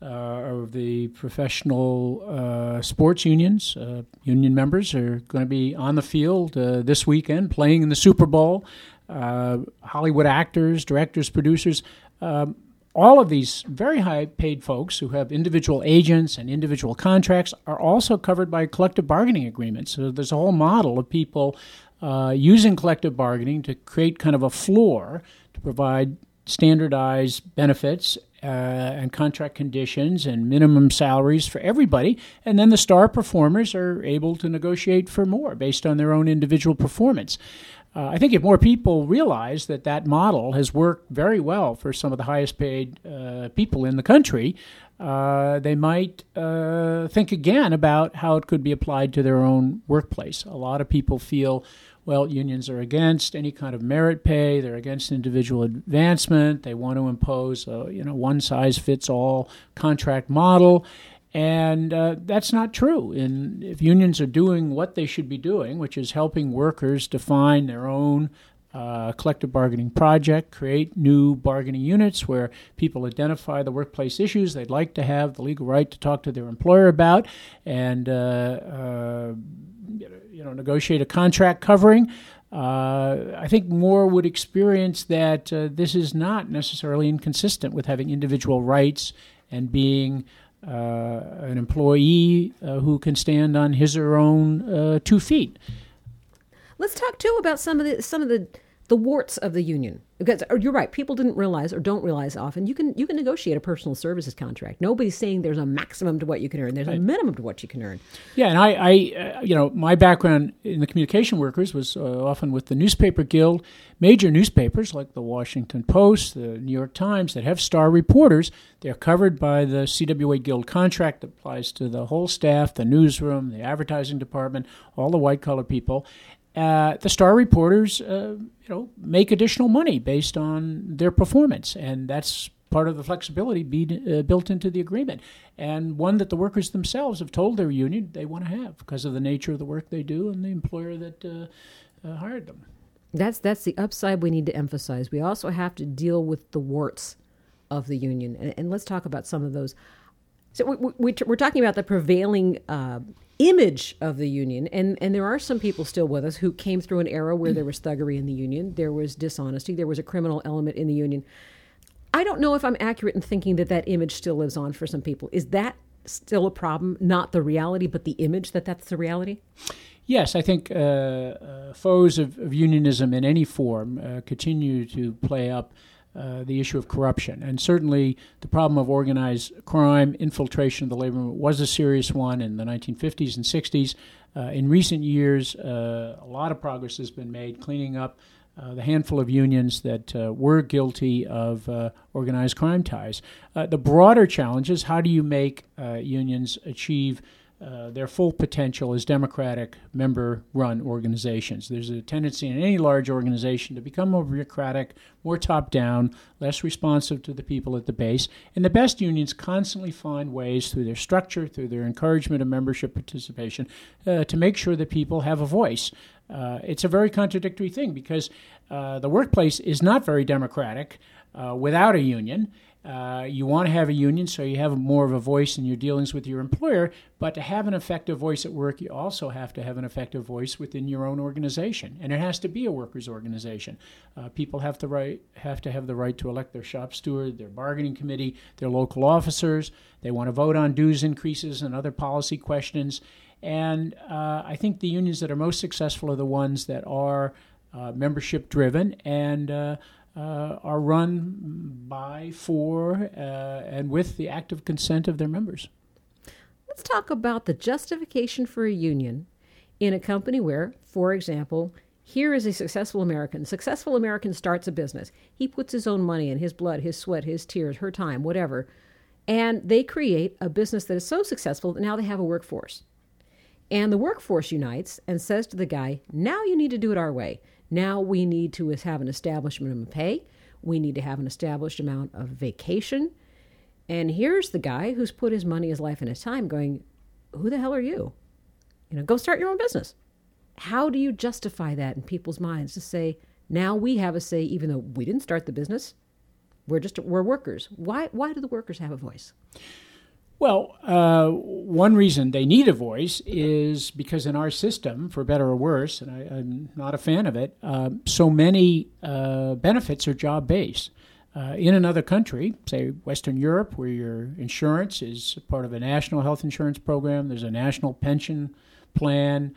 of the professional sports unions. Union members are going to be on the field this weekend playing in the Super Bowl. Hollywood actors, directors, producers, all of these very high-paid folks who have individual agents and individual contracts are also covered by collective bargaining agreements. So there's a whole model of people using collective bargaining to create kind of a floor to provide standardized benefits and contract conditions and minimum salaries for everybody. And then the star performers are able to negotiate for more based on their own individual performance. I think if more people realize that that model has worked very well for some of the highest paid people in the country, they might think again about how it could be applied to their own workplace. A lot of people feel, well, unions are against any kind of merit pay. They're against individual advancement. They want to impose a one-size-fits-all contract model. And that's not true. And if unions are doing what they should be doing, which is helping workers define their own collective bargaining project, create new bargaining units where people identify the workplace issues they'd like to have the legal right to talk to their employer about, and negotiate a contract covering, I think more would experience that this is not necessarily inconsistent with having individual rights and being an employee who can stand on his or her own 2 feet. Let's talk too about some of the warts of the union, because you're right. People didn't realize or don't realize often you can negotiate a personal services contract. Nobody's saying there's a maximum to what you can earn. There's a minimum to what you can earn. Yeah, and I my background in the communication workers was often with the newspaper guild. Major newspapers like the Washington Post, the New York Times, that have star reporters, they're covered by the CWA Guild contract that applies to the whole staff, the newsroom, the advertising department, all the white-collar people. The star reporters, make additional money based on their performance, and that's part of the flexibility built into the agreement, and one that the workers themselves have told their union they want to have because of the nature of the work they do and the employer that hired them. That's the upside we need to emphasize. We also have to deal with the warts of the union, and let's talk about some of those. So we're talking about the prevailing image of the union, and there are some people still with us who came through an era where there was thuggery in the union, there was dishonesty, there was a criminal element in the union. I don't know if I'm accurate in thinking that image still lives on for some people. Is that still a problem? Not the reality, but the image that's the reality? Yes, I think foes of unionism in any form continue to play up the issue of corruption. And certainly the problem of organized crime, infiltration of the labor movement was a serious one in the 1950s and 60s. In recent years, a lot of progress has been made cleaning up the handful of unions that were guilty of organized crime ties. The broader challenge is how do you make unions achieve their full potential as democratic member-run organizations. There's a tendency in any large organization to become more bureaucratic, more top-down, less responsive to the people at the base. And the best unions constantly find ways through their structure, through their encouragement of membership participation, to make sure that people have a voice. It's a very contradictory thing because the workplace is not very democratic without a union. You want to have a union so you have more of a voice in your dealings with your employer, but to have an effective voice at work, you also have to have an effective voice within your own organization, and it has to be a workers' organization. People have to have the right to elect their shop steward, their bargaining committee, their local officers. They want to vote on dues increases and other policy questions, and I think the unions that are most successful are the ones that are membership-driven and are run by, for, and with the active consent of their members. Let's talk about the justification for a union in a company where, for example, here is a successful American. Successful American starts a business. He puts his own money in, his blood, his sweat, his tears, her time, whatever, and they create a business that is so successful that now they have a workforce. And the workforce unites and says to the guy, now you need to do it our way. Now we need to have an established minimum pay. We need to have an established amount of vacation. And here's the guy who's put his money, his life, and his time going, who the hell are you? Go start your own business. How do you justify that in people's minds to say, now we have a say even though we didn't start the business? We're workers. Why do the workers have a voice? Well, one reason they need a voice is because in our system, for better or worse, and I'm not a fan of it, so many benefits are job-based. In another country, say Western Europe, where your insurance is part of a national health insurance program, there's a national pension plan,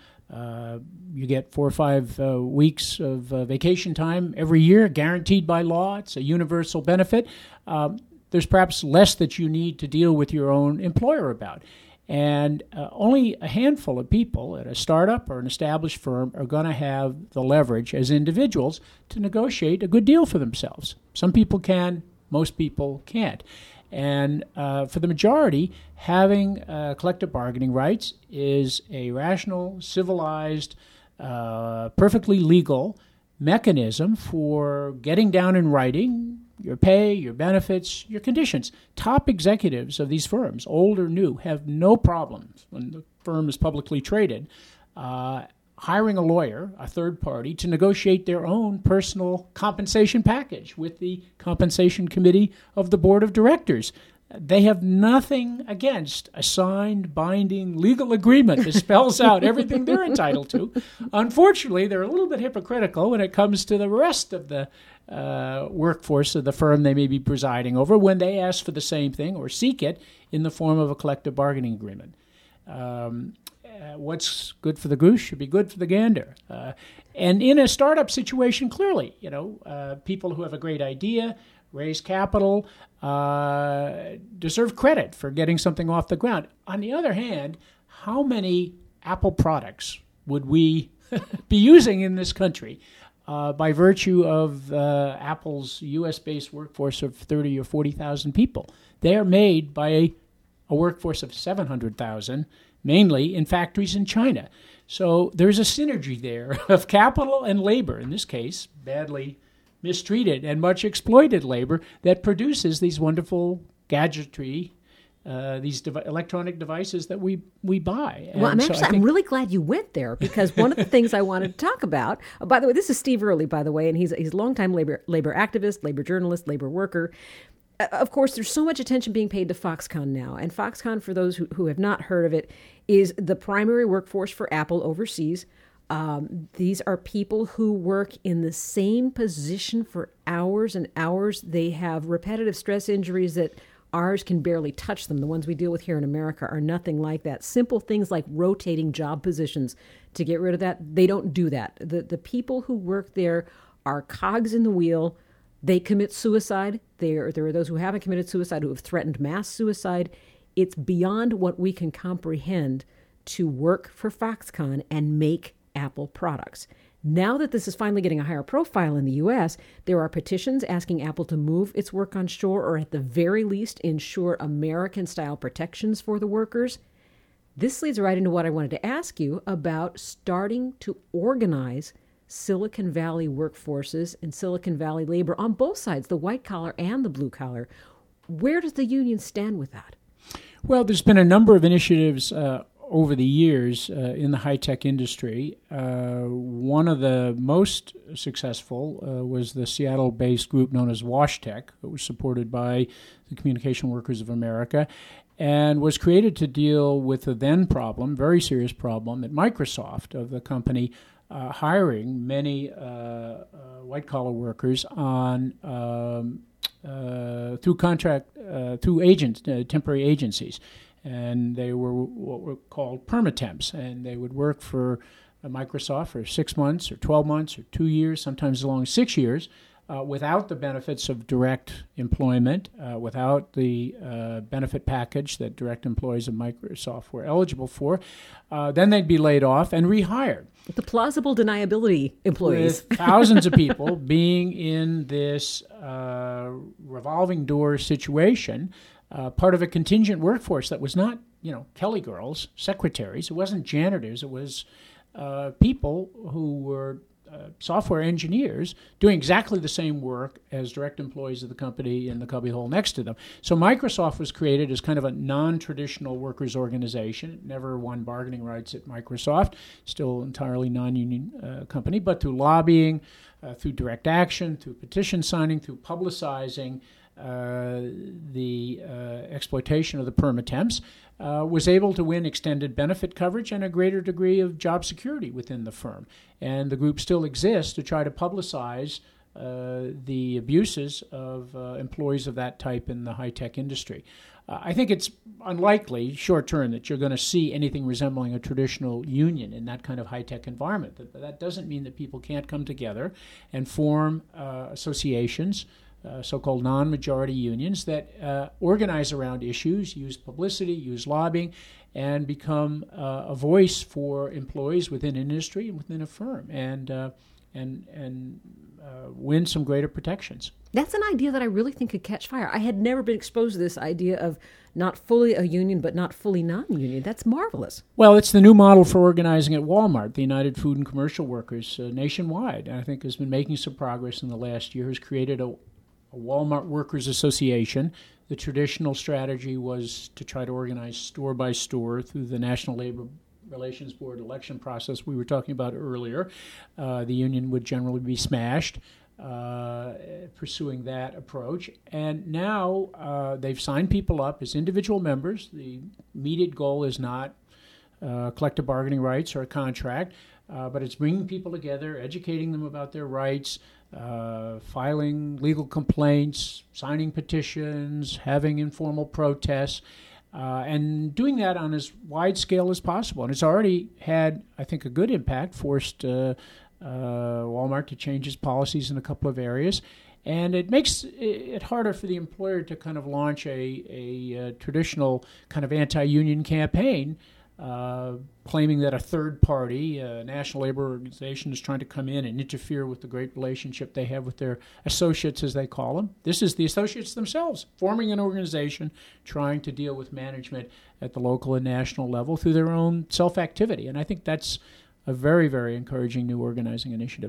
you get 4 or 5 weeks of vacation time every year, guaranteed by law. It's a universal benefit. There's perhaps less that you need to deal with your own employer about. And only a handful of people at a startup or an established firm are going to have the leverage as individuals to negotiate a good deal for themselves. Some people can, most people can't. And for the majority, having collective bargaining rights is a rational, civilized, perfectly legal mechanism for getting down in writing your pay, your benefits, your conditions. Top executives of these firms, old or new, have no problems when the firm is publicly traded, hiring a lawyer, a third party, to negotiate their own personal compensation package with the compensation committee of the board of directors. They have nothing against a signed, binding legal agreement that spells out everything they're entitled to. Unfortunately, they're a little bit hypocritical when it comes to the rest of the workforce of the firm they may be presiding over when they ask for the same thing or seek it in the form of a collective bargaining agreement. What's good for the goose should be good for the gander. And in a startup situation, clearly, people who have a great idea, raise capital, deserve credit for getting something off the ground. On the other hand, how many Apple products would we be using in this country by virtue of Apple's U.S.-based workforce of 30 or 40,000 people? They are made by a workforce of 700,000, mainly in factories in China. So there's a synergy there of capital and labor, in this case, badly mistreated and much exploited labor, that produces these wonderful gadgetry, these electronic devices that we buy. Well, I'm really glad you went there, because one of the things I wanted to talk about, by the way, this is Steve Early, by the way, and he's a longtime labor activist, labor journalist, labor worker. Of course, there's so much attention being paid to Foxconn now. And Foxconn, for those who have not heard of it, is the primary workforce for Apple overseas. These are people who work in the same position for hours and hours. They have repetitive stress injuries that ours can barely touch them. The ones we deal with here in America are nothing like that. Simple things like rotating job positions. To get rid of that, they don't do that. The people who work there are cogs in the wheel. They commit suicide. There are those who haven't committed suicide, who have threatened mass suicide. It's beyond what we can comprehend to work for Foxconn and make Apple products. Now that this is finally getting a higher profile in the U.S., there are petitions asking Apple to move its work onshore, or at the very least ensure American-style protections for the workers. This leads right into what I wanted to ask you about starting to organize Silicon Valley workforces and Silicon Valley labor on both sides, the white collar and the blue collar. Where does the union stand with that? Well, there's been a number of initiatives over the years in the high-tech industry. One of the most successful was the Seattle-based group known as WashTech. It was supported by the Communication Workers of America and was created to deal with the then problem, very serious problem, at Microsoft, of the company hiring many white-collar workers on through agents, temporary agencies. And they were what were called permatemps, and they would work for Microsoft for 6 months or 12 months or 2 years, sometimes as long as 6 years, without the benefits of direct employment, without the benefit package that direct employees of Microsoft were eligible for. Then they'd be laid off and rehired. The plausible deniability employees. With thousands of people being in this revolving door situation, part of a contingent workforce that was not, Kelly girls, secretaries. It wasn't janitors. It was people who were software engineers doing exactly the same work as direct employees of the company in the cubbyhole next to them. So Microsoft was created as kind of a non-traditional workers organization. It never won bargaining rights at Microsoft, still entirely non-union company, but through lobbying, through direct action, through petition signing, through publicizing the exploitation of the permatemps, was able to win extended benefit coverage and a greater degree of job security within the firm. And the group still exists to try to publicize the abuses of employees of that type in the high-tech industry. I think it's unlikely, short term, that you're going to see anything resembling a traditional union in that kind of high-tech environment. That doesn't mean that people can't come together and form associations, so-called non-majority unions that organize around issues, use publicity, use lobbying, and become a voice for employees within industry and within a firm, and win some greater protections. That's an idea that I really think could catch fire. I had never been exposed to this idea of not fully a union, but not fully non-union. That's marvelous. Well, it's the new model for organizing at Walmart. The United Food and Commercial Workers nationwide, I think, has been making some progress in the last year, has created a Walmart Workers Association. The traditional strategy was to try to organize store by store through the National Labor Relations Board election process we were talking about earlier. The union would generally be smashed pursuing that approach. And now they've signed people up as individual members. The immediate goal is not collective bargaining rights or a contract, but it's bringing people together, educating them about their rights, filing legal complaints, signing petitions, having informal protests, and doing that on as wide scale as possible. And it's already had, I think, a good impact, forced Walmart to change its policies in a couple of areas. And it makes it harder for the employer to kind of launch a traditional kind of anti-union campaign, claiming that a third party, a national labor organization, is trying to come in and interfere with the great relationship they have with their associates, as they call them. This is the associates themselves forming an organization, trying to deal with management at the local and national level through their own self-activity. And I think that's a very, very encouraging new organizing initiative.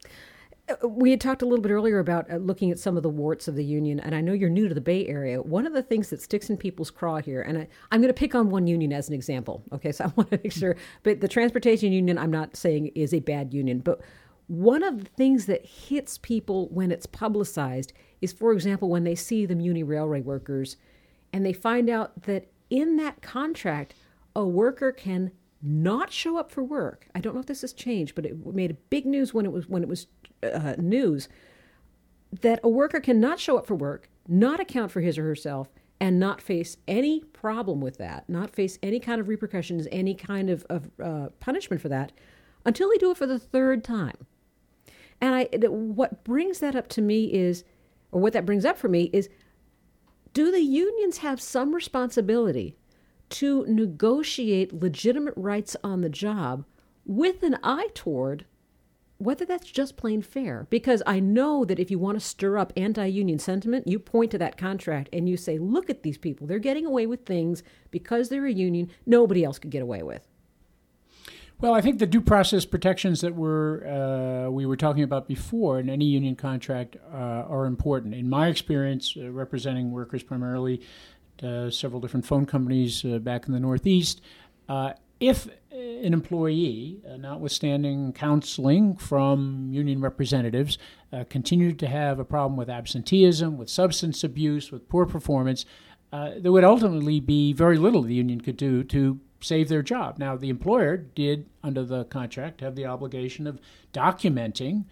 We had talked a little bit earlier about looking at some of the warts of the union, and I know you're new to the Bay Area. One of the things that sticks in people's craw here, and I'm going to pick on one union as an example, okay, so I want to make sure, but the transportation union, I'm not saying is a bad union, but one of the things that hits people when it's publicized is, for example, when they see the Muni Railway workers, and they find out that in that contract, a worker can not show up for work. I don't know if this has changed, but it made a big news when it was news that a worker cannot show up for work, not account for his or herself, and not face any problem with that, not face any kind of repercussions, any kind of punishment for that, until they do it for the third time. And what brings that up to me is, or what that brings up for me is, do the unions have some responsibility to negotiate legitimate rights on the job with an eye toward whether that's just plain fair. Because I know that if you want to stir up anti-union sentiment, you point to that contract and you say, look at these people. They're getting away with things because they're a union nobody else could get away with. Well, I think the due process protections that we were talking about before in any union contract are important. In my experience, representing workers primarily at several different phone companies back in the Northeast, if an employee, notwithstanding counseling from union representatives, continued to have a problem with absenteeism, with substance abuse, with poor performance, there would ultimately be very little the union could do to save their job. Now, the employer did, under the contract, have the obligation of documenting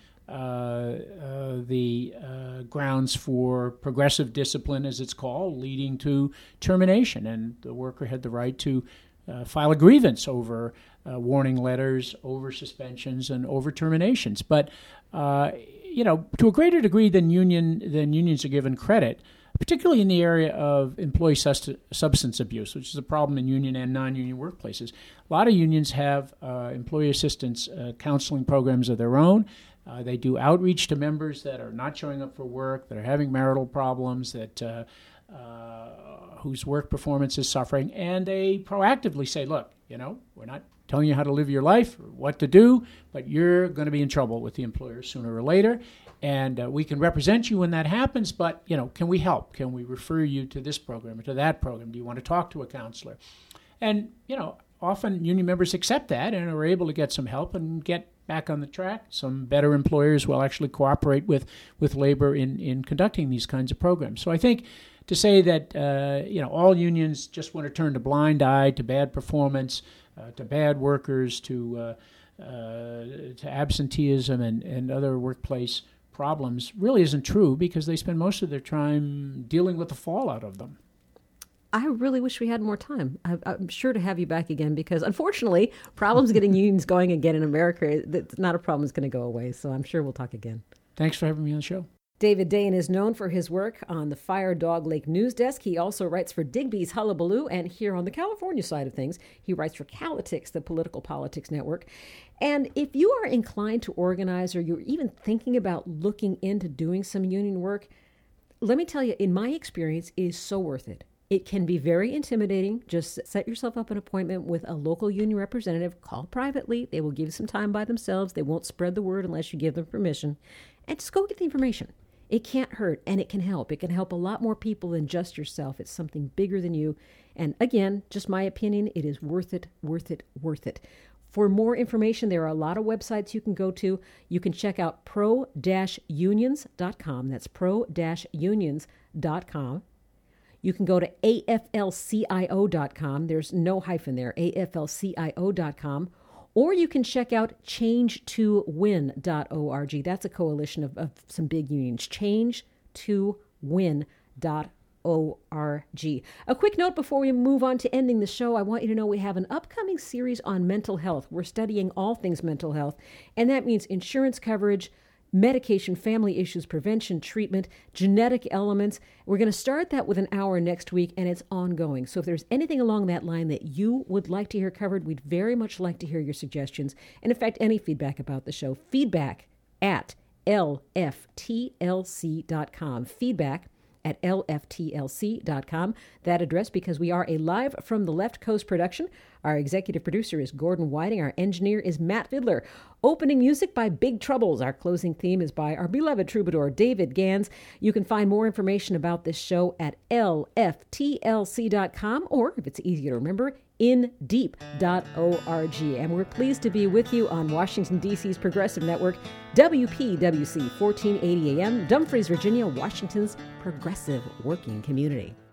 the grounds for progressive discipline, as it's called, leading to termination. And the worker had the right to file a grievance over warning letters, over suspensions, and over terminations. But, to a greater degree than unions are given credit, particularly in the area of employee substance abuse, which is a problem in union and non-union workplaces. A lot of unions have employee assistance counseling programs of their own. They do outreach to members that are not showing up for work, that are having marital problems, that whose work performance is suffering, and they proactively say, look, we're not telling you how to live your life or what to do, but you're going to be in trouble with the employer sooner or later. And we can represent you when that happens, but, can we help? Can we refer you to this program or to that program? Do you want to talk to a counselor? And, often union members accept that and are able to get some help and get back on the track. Some better employers will actually cooperate with labor in conducting these kinds of programs. So I think to say that, all unions just want to turn a blind eye to bad performance, to bad workers, to absenteeism and other workplace problems really isn't true, because they spend most of their time dealing with the fallout of them. I really wish we had more time. I'm sure to have you back again, because unfortunately, problems getting unions going again in America, that's not a problem that's going to go away. So I'm sure we'll talk again. Thanks for having me on the show. David Dayen is known for his work on the Fire Dog Lake News Desk. He also writes for Digby's Hullabaloo, and here on the California side of things, he writes for Calitics, the Political Politics Network. And if you are inclined to organize, or you're even thinking about looking into doing some union work, let me tell you, in my experience, it is so worth it. It can be very intimidating. Just set yourself up an appointment with a local union representative. Call privately. They will give you some time by themselves. They won't spread the word unless you give them permission. And just go get the information. It can't hurt, and it can help. It can help a lot more people than just yourself. It's something bigger than you. And again, just my opinion, it is worth it, worth it, worth it. For more information, there are a lot of websites you can go to. You can check out pro-unions.com. That's pro-unions.com. You can go to aflcio.com. There's no hyphen there, aflcio.com. Or you can check out change2win.org. That's a coalition of some big unions. change2win.org. A quick note before we move on to ending the show. I want you to know we have an upcoming series on mental health. We're studying all things mental health, and that means insurance coverage, medication, family issues, prevention, treatment, genetic elements. We're going to start that with an hour next week, and it's ongoing. So if there's anything along that line that you would like to hear covered, we'd very much like to hear your suggestions. And in fact, any feedback about the show, feedback@lftlc.com. feedback@lftlc.com. That address, because we are a live from the Left Coast production. Our executive producer is Gordon Whiting. Our engineer is Matt Vidler. Opening music by Big Troubles. Our closing theme is by our beloved troubadour, David Gans. You can find more information about this show at lftlc.com, or if it's easier to remember, indeep.org. And we're pleased to be with you on Washington, D.C.'s Progressive Network, WPWC 1480 AM, Dumfries, Virginia, Washington's progressive working community.